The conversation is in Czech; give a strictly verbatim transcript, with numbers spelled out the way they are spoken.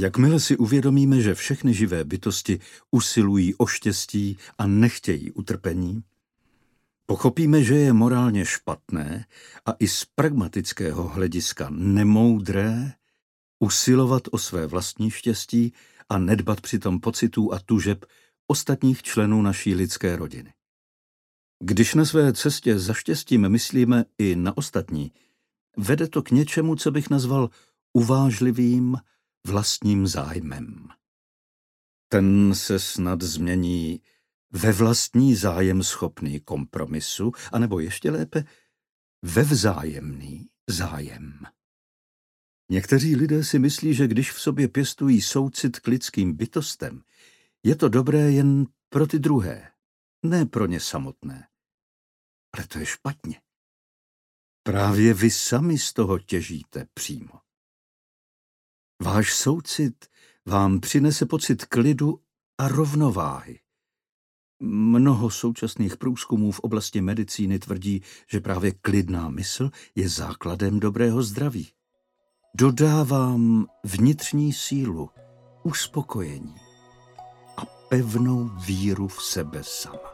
Jakmile si uvědomíme, že všechny živé bytosti usilují o štěstí a nechtějí utrpení, pochopíme, že je morálně špatné a i z pragmatického hlediska nemoudré usilovat o své vlastní štěstí a nedbat přitom pocitů a tužeb ostatních členů naší lidské rodiny. Když na své cestě za štěstím myslíme i na ostatní, vede to k něčemu, co bych nazval uvážlivým vlastním zájmem. Ten se snad změní ve vlastní zájem schopný kompromisu, anebo ještě lépe ve vzájemný zájem. Někteří lidé si myslí, že když v sobě pěstují soucit k lidským bytostem, je to dobré jen pro ty druhé, ne pro ně samotné. Ale to je špatně. Právě vy sami z toho těžíte přímo. Váš soucit vám přinese pocit klidu a rovnováhy. Mnoho současných průzkumů v oblasti medicíny tvrdí, že právě klidná mysl je základem dobrého zdraví. Dodávám vnitřní sílu, uspokojení a pevnou víru v sebe sama.